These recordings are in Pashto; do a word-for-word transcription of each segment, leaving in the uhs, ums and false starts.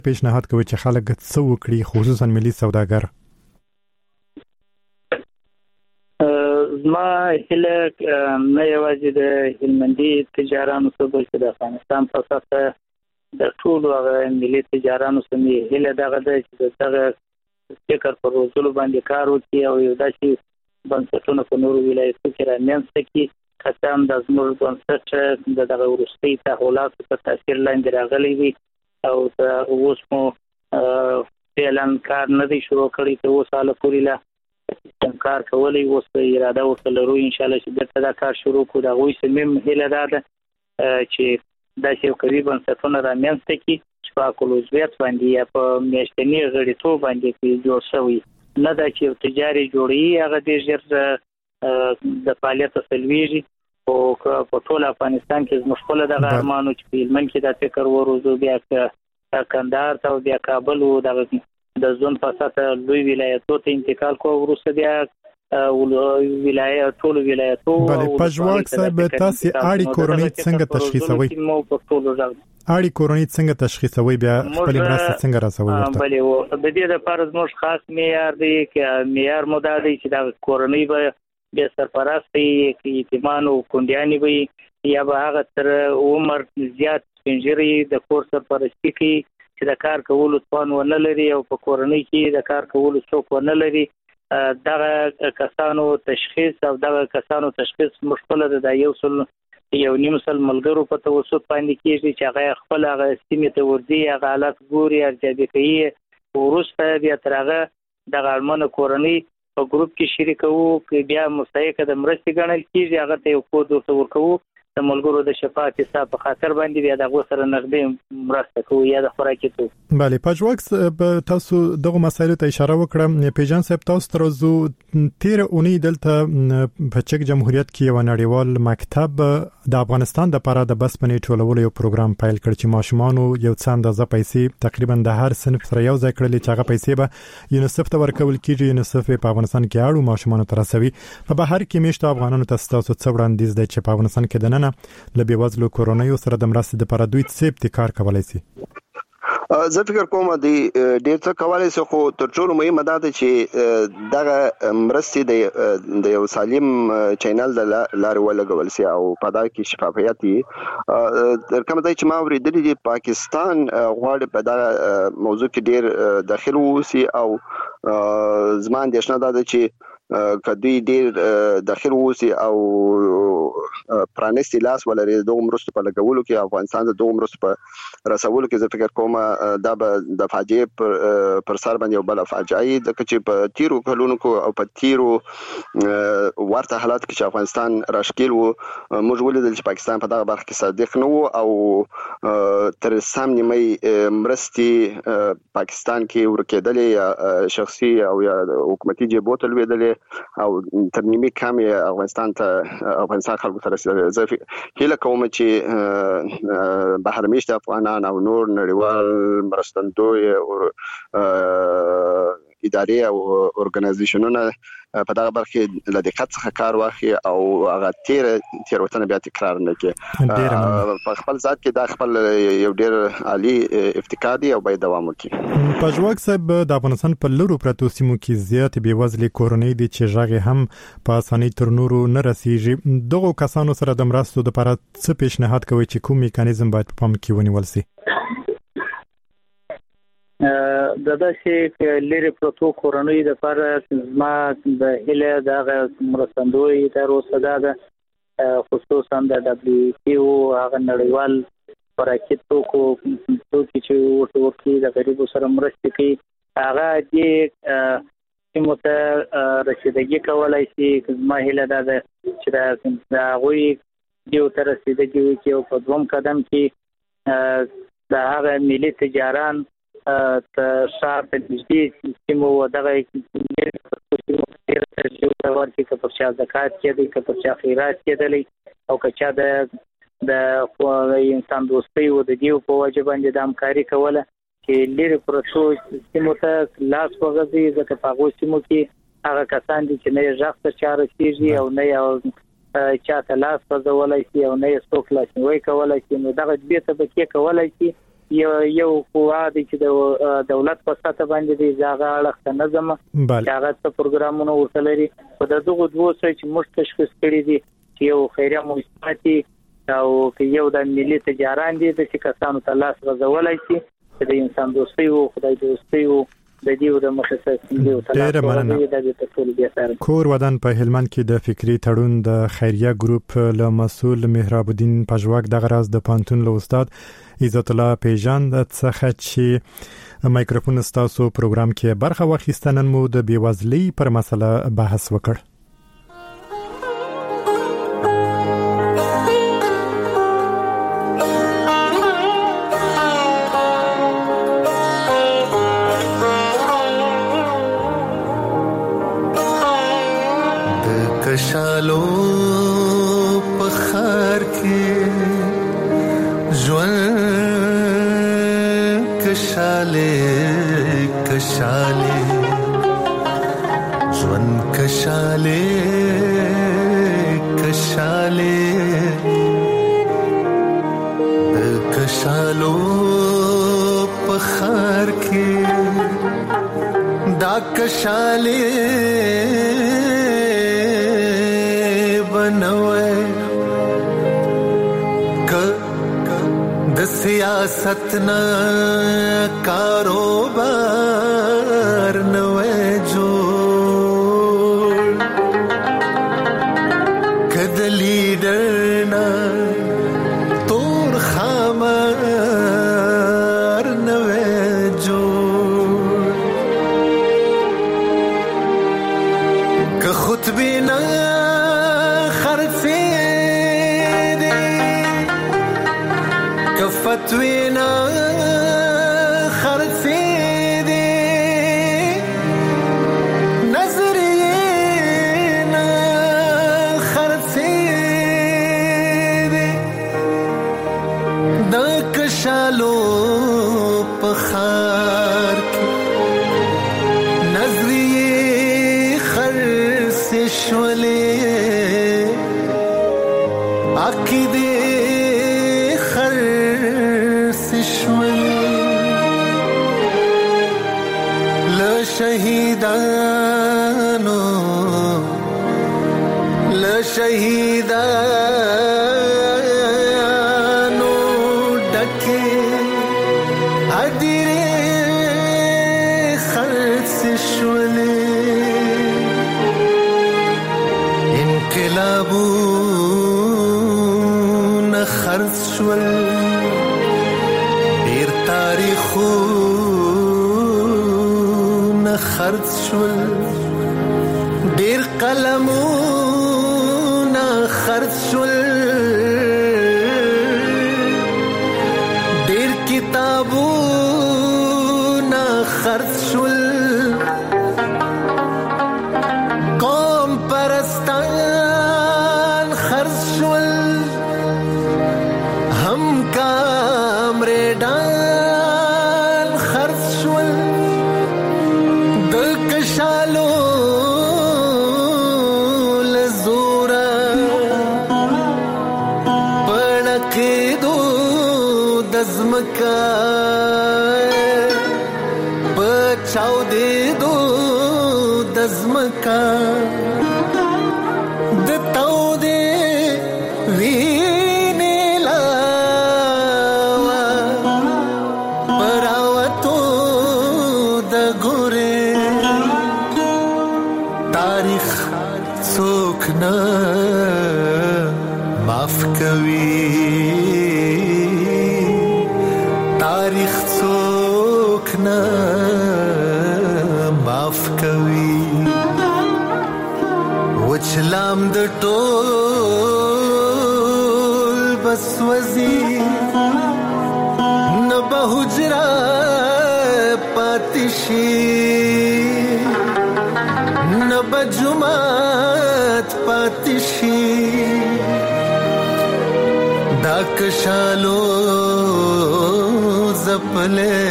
پیشنهاد کوي چې خلک څه وکړي خصوصا ملي سوداګر؟ ما هله نه یوازې د هلمندي تجارانو څخه بلکې د افغانستان په اساس د ټولو هغه ملي تجارانو سره هله دغه د دغه فکر پر روزلو باندې کار وکړي او یو داسې بنسټونه په نورو ولایتونو کې رامنځته کړي کسان د زموږ بنسټ د دغه وروستي تحولاتو په تاثیر لاندې راغلي وي او د اوس مو اعلان کار نه دی شروع کړی ته اوس حاله پورې لا کار کولی اوس اراده وکړو لرو ان شاء الله چې بیرته دا کار شروع کړو دا غوي سمیم هله ده چې دا چې کوي بنسټونه رامنځته کړي چې په کولوزیت باندې یا په میاشتنی غړیتوب باندې جوړ شوی نه دا چې تجاري جوړي هغه د ژر د فعالیت سلويږي او په ټول افغانستان کې مشغوله د ارمانو چې په هلمند کې د فکر وروزو بیا کندهار ته بیا کابل او د د زون په اساس لوی ولایتونو ته انتقال کوو وروسته بیا ولایت ټول ولایتونو بله پژواک صاحب تاسو اړي کورونی څنګه تشخیصوي اړي کورونی څنګه تشخیصوي بیا خپل مرسته څنګه راسوي ورته؟ بله و د دې لپاره زموږ خاص معیار دی چې معیار مو دا دی چې دا کورونی به د سرپرستی اعتماد او کندیانی وي یا به هغه تر عمر زیات پنځري د کور سرپرستی کوي چې د کار کولو توان ونه لري او په کورنۍ کې د کار کولو څوک ونه لري دغه کسانو تشخیص او دغه کسانو تشخیص مشکل ده د یو سل یو نیم سل ملګرو په توسط باندې کېږي چې هغه خپل هغه سیمه ته ورځي هغه حالت ګوري ارزیابي کوي ورسته بیا ترغه د غړمنه کورنۍ په ګروپ کې شریک وو چې بیا مستحق د مرستې ګڼل کېږي هغه ته یو کود ورکو د ملګرو د شفاعت حساب په خاطر باندې بیا د غوسره نغدې مرسته کوي یا د خوراکي تو. بله پژواک تاسو دغه مسایلو ته اشاره وکړه. پیجان صاحب تاسو تر زو تیر اونۍ دلته په چک جمهوریت کې یو نړیوال مکتب د افغانستان د لپاره د بس پنې ټولولو یو پروګرام پیل کړ چې ماشومانو یو څه اندازه پیسې تقریبا د هر صنف سره یو ځای کړل چې هغه پیسې به یونیسف ته ورکول کیږي. یونیسف په افغانستان کې اړو ماشومانو ته رسوي. په بهر کې میشته افغانانو ته تاسو څه وړاندیز دی چې په افغانستان کې د نه لبي وزلو کورونایو سره د مرستې لپاره دوی څه ابتکار کولای شي؟ زه فکر کوم د ډېر څه کولای شي خو تر ټولو مهمه دا ده چې دغه مرستې د یو سالم چینل د لارې ولګول شي او په دا کې شفافیت وي. تر کومه ځای چې ما اورېدلي دي پاکستان غواړي په دا موضوع کې ډېر داخل ووسي او زما اندېښنه دا ده چې کدی ډېر داخل ووسي او پرانیستي لاس ولري دغه مرستو په لګولو کې افغانستان د دغه مرستو په رسولو کې زه فکر کوم دا به د فاجعه پر, پر سر باندې یو بل فاجعه د چې په تیرو کلونو کې او په تیرو ورته حالات کې چې افغانستان راشکیل وو موږ ولیدل چې پاکستان په دغه برخه کې صادق نه وو او تر سم نیمه مرستي پاکستان کې ورکېدلې یا شخصي او یا حکومتي جیبو ته لوېدلې او تر نیمه کم افغانستان ته افغانستان خلکو ته رسېدلې. زه هیله کوم چې بهر میشته افغانان او نور نړیوال مرستندوی او ادارې او اورګنایزیشنونه په دغه برخه له دقت څخه کار واخلي او هغه تیر تیروتنه بیا تکرار نه کړي. په خپل ذات کې دا خپل یو ډېر عالی ابتکار دی او باید دوام وکړي. پژواک صاحب د افغانستان په لورو پرتو سیمو کې زیات بېوزلي کورنۍ دي چې ژغې هم په اسانۍ تر نورو نه رسیږي. دغه کسانو سره د مرستو لپاره څه پیشنهاد کوي چې کوم میکانیزم باید په پام کې ونیول شي؟ د داسې لري پروتو کورنۍ د لپاره زما د هله د مرستندوی ادارو صدا ده خصوصا د دبليو ټي او هغه نړیوال خوراکي توکو توکي چې ورته ورکړي د غریبو سره مرسته کوي هغه د سیمه رسیدګي کولای شي. زما هله ده چې دا غوي دیو تر رسیدګي وکړي او په دوم قدم کې د هغه ملي تجاران ته شار په دې سیمو دغه سیمو ډېر ترجیح ورکړي چې په چا زکات کې دي که په چا خیرات کې دي او که چا د د انسان دوستۍ او د دیو په وجه باندې د همکاري کوله چې لري پروتو سیمو ته لاس وغځي ځکه په هغو سیمو کې هغه کسان دي چې نه ژغ ته چا رسېږي او نه یو چا ته لاس وځولای شي او نه یې څوک لاسنیوي کولای شي. نو دغه دې ته به کې کولای شي یو یو قوا د چې د دولت په ساته باندې د ځاګه اړه نظم هغه څه پروګرامونه ورتلري په دغه دوه څه چې موږ تشخیص کړی دي چې یو خیریه مؤسساتي او یو د ملي تجاران دي چې کسانو ته لاس غځولای شي د انسان دوستي او خدای دوستي او د دې د مخصصینو ډېر مننه. کور ودان په هلمند کې د فکری تړون د خیریه ګروپ له مسول مهراب الدین پژواک د غراز د پانتون له استاد عزت الله پیجان څخه چې مایکروفون ستاسو پروګرام کې برخه واخیستنن مو د بیوزلی پر مسله بحث وکړ. کشالو پخار کې ژوند کشاله کشاله ژوند کشاله کشاله کشالو پخار کې دا کشاله د سیاست نه کاروبار نوې جوړ کد لیډر نه تور خامار نوې جوړ که خطبه نه فتوینا خرڅې دي نظریه نه خرڅې دي د کشالو په خار کې نظریه خرڅې شولې عقیده شهیدانو ل شهیدانو ډکه ادیره خرڅ شولې انقلابونه خرڅ شول ډیر تاریخو خرڅ شول ډیر قلمونه خرڅ شول ډیر کتابونه خرڅ شول قوم پرستان خرڅ شول هم کامریډان خرڅ شول دزمکا بچاو دې دو دزمکا دتاو دې وینې لاوا پراوتو د ګورې تاریخ څوک نه معاف کوي تاریخ څوک نه معاف کوي وچلام د ټول بس وزي نه به حجرا پاتشي نه به جمعات پاتشي دا کشالو زپلے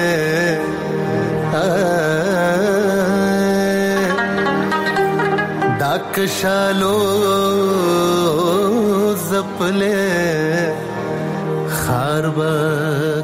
دا کشالو زپلے خاربا